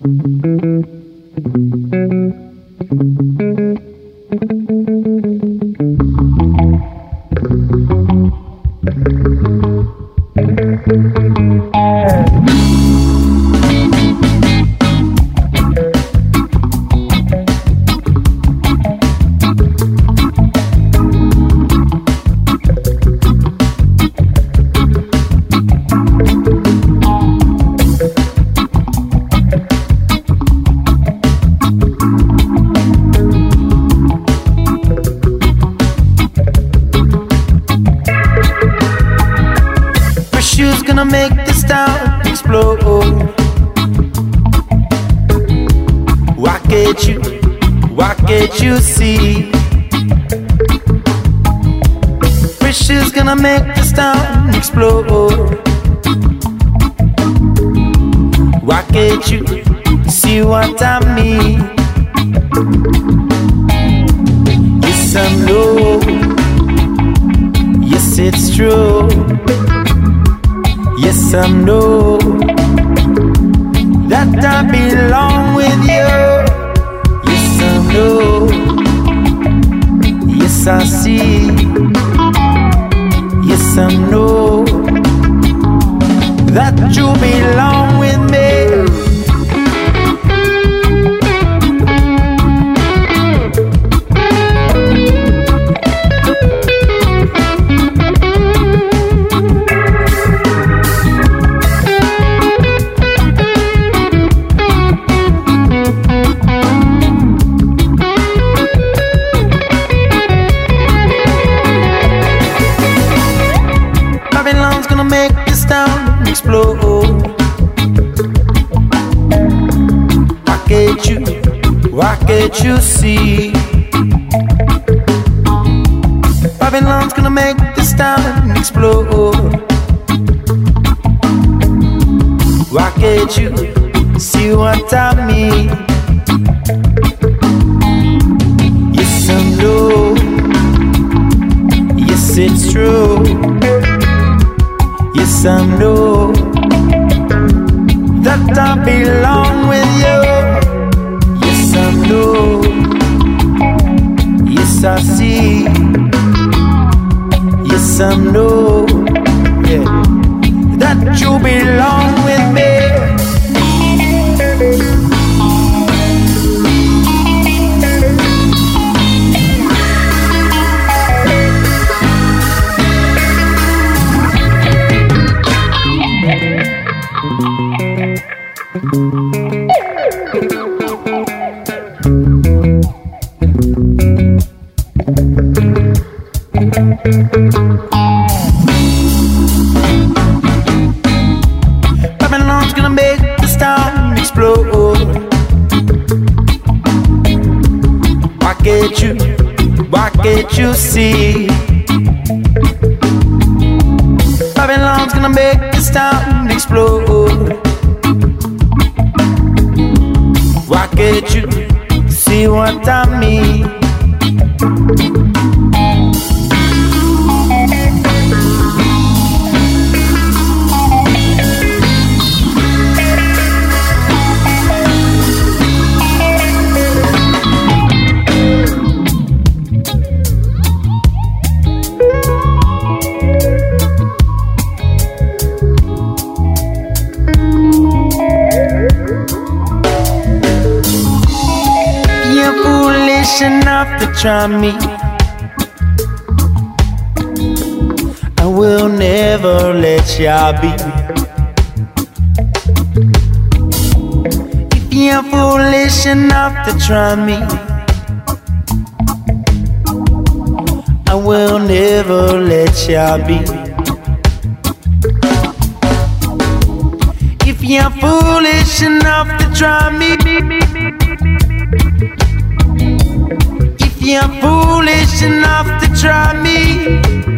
You see, pressure's gonna make this town explode. Why can't you see what I mean? Yes, I know. Yes, it's true. Yes, I know that I belong with you. Yes, I know. Yes, I see. Yes, I know that you belong with me. Why can't you see? Babylon's gonna make this town explode. Why can't you see what I mean? Yes, I know. Yes, it's true. Yes, I know that I belong with you. Yes, I know. Yes, I see. Yes, I know. Yeah, that you belong with me. Babylon's gonna make this town explode. Why can't you see? Babylon's gonna make this town explode. Why can't you see what I mean? Enough to try me. I will never let you be. If you're foolish enough to try me, I will never let you be. If you're foolish enough to try me, you're foolish enough to try me,